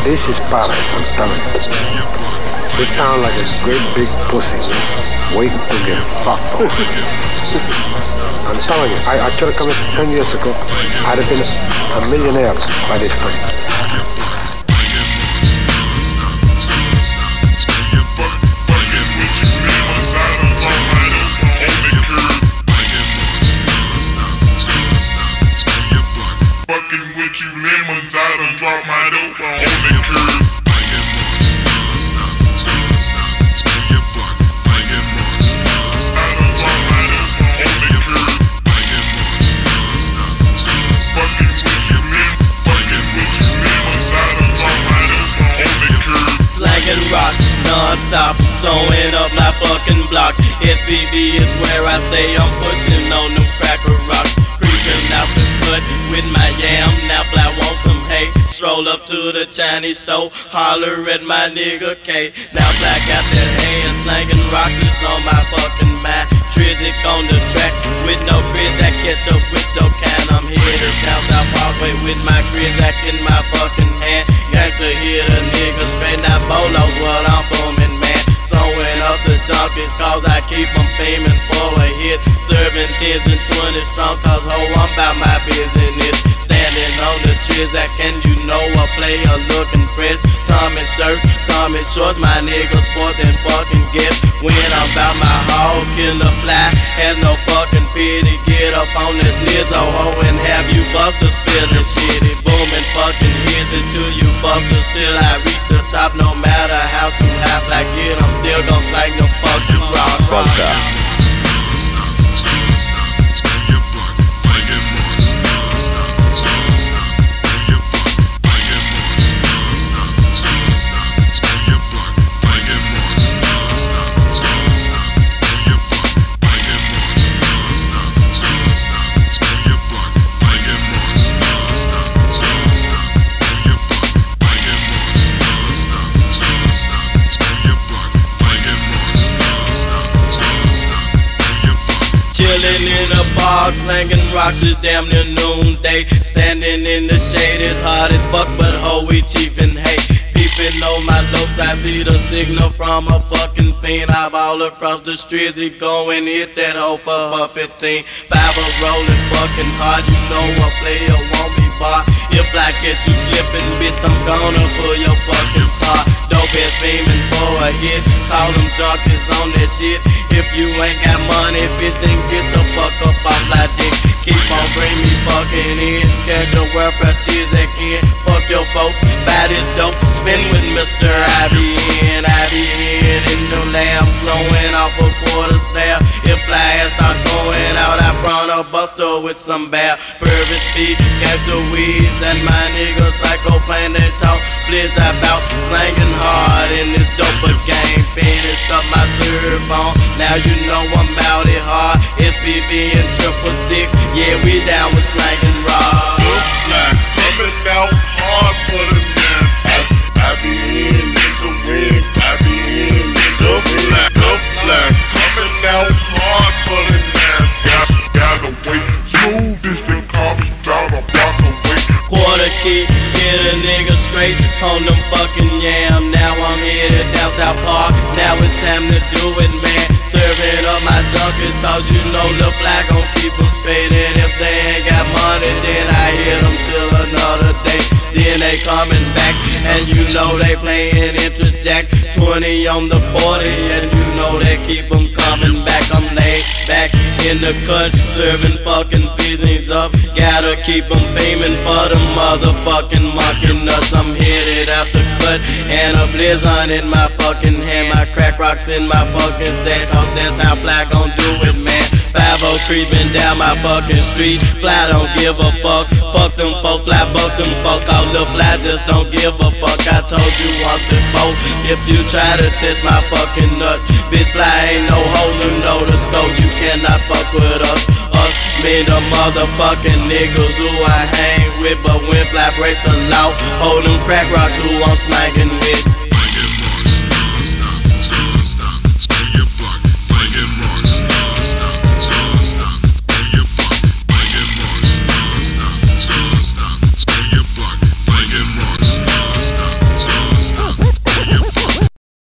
This is paradise, I'm telling you. This town like a great big pussy, just waiting to get fucked over. I'm telling you, I should have come here 10 years ago. I'd have been a millionaire by this point. Fucking with you lemons, I done drop my dope on the curb. Slanging rock, non-stop, sewing up my fucking block. SPV is where I stay, I'm pushing on them cracker rocks. Creeping out the cut with my yam, now fly want some hay. Stroll up to the Chinese store, holler at my nigga K. Now black out that hand, slanging rocks is on my fucking mind. Trizic on the track, with no Krizak, catch up with your kind. I'm headed down South Parkway with my Krizak in my fucking hand. Gangsta hit a nigga straight, now Bolo's what I'm booming, man. Sewing up the junkies, cause I keep them beaming for a hit. Serving 10s and 20s strong, cause ho, I'm about my business. Standing on the Trizak, and you know a player looking fresh. Tommy shirt, Tommy shorts, my niggas sport and fucking get. When I'm about my hog, killer fly, has no fucking pity. Get up on this Lizzo ho and have you busters feeling shitty. Booming fucking hits it to you busters till I reach the top. No matter how too high I get, I'm still gon' slang the fucking rock. Chillin' in a park, slanging rocks is damn near noonday. Standing in the shade is hot as fuck, but ho, we cheap and hate. Peeping on my looks, I see the signal from a fucking fiend. I'm all across the streets, he go and hit that hoe for 15. 5 rolling fucking hard, you know a player won't be barred. If I catch you slipping, bitch, I'm gonna pull your fucking car. Dope is beaming for a hit, call them junkies on that shit. If you ain't got money, bitch, then get the fuck up off my dick. Keep on bring me fucking in, catch your world for cheers again. Fuck your folks, buy this dope, spin with Mr. IBN. IBN in the lab, slowing off a quarter slab. If fly start going out, I front a buster with some bad purpose speed. Gangsta weeds and my nigga psycho playing that talk. Blizz about slanging hard in this dope game. Finished up my serve on, now you know I'm out it hard. SPV and 666, yeah, we down with slanging raw. Black coming out hard for the man. I be in the wind, I be in the black. Black coming out hard for the man. Gotta wait, smooth this thing comes about a block away. Quarter key, get a nigga straight on them fucking yam. Now I'm headed down South Park, now it's time to do it, man. Serving up my junkies, cause you know the fly gon' keep them straight. And if they ain't got money, then I hit them till another day. Then they coming back, and you know they playing interest jack. 20 on the 40, and you know they keep them coming back. I'm laid back in the cut, serving fucking business up. Gotta keep them beaming for the motherfucking monkey nuts. I'm headed out the cut, and a blizzard in my fucking hand. My crack rocks in my fucking stack, cause that's how fly gon' do it, man. 5-0 creeping down my fucking street. Fly don't give a fuck. Fuck them folks, fly fuck them folks. All the fly just don't give a fuck. I told you once before, if you try to test my fucking nuts, bitch, fly ain't no hoe, you know the scope. You cannot fuck with us. Us, me the motherfucking niggas who I hang with. But when fly break the law, hold them crack rocks who I'm slanging with.